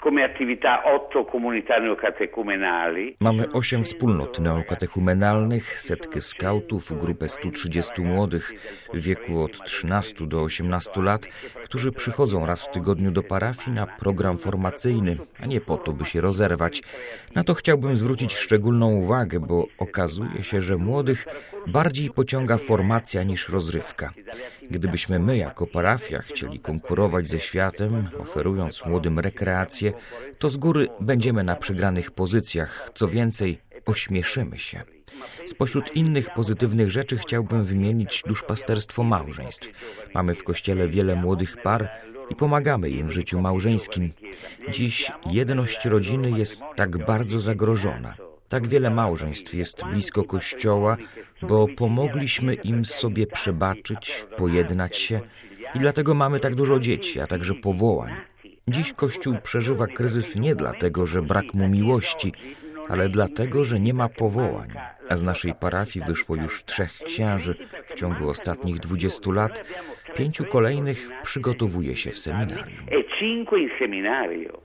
Mamy 8 wspólnot neokatechumenalnych, setkę skautów, grupę 130 młodych w wieku od 13 do 18 lat, którzy przychodzą raz w tygodniu do parafii na program formacyjny, a nie po to, by się rozerwać. Na to chciałbym zwrócić szczególną uwagę, bo okazuje się, że młodych bardziej pociąga formacja niż rozrywka. Gdybyśmy my jako parafia chcieli konkurować ze światem, oferując młodym rekreację, to z góry będziemy na przegranych pozycjach. Co więcej, ośmieszymy się. Spośród innych pozytywnych rzeczy chciałbym wymienić duszpasterstwo małżeństw. Mamy w Kościele wiele młodych par i pomagamy im w życiu małżeńskim. Dziś jedność rodziny jest tak bardzo zagrożona. Tak wiele małżeństw jest blisko Kościoła, bo pomogliśmy im sobie przebaczyć, pojednać się i dlatego mamy tak dużo dzieci, a także powołań. Dziś Kościół przeżywa kryzys nie dlatego, że brak mu miłości, ale dlatego, że nie ma powołań. A z naszej parafii wyszło już 3 księży w ciągu ostatnich 20 lat. 5 kolejnych przygotowuje się w seminarium.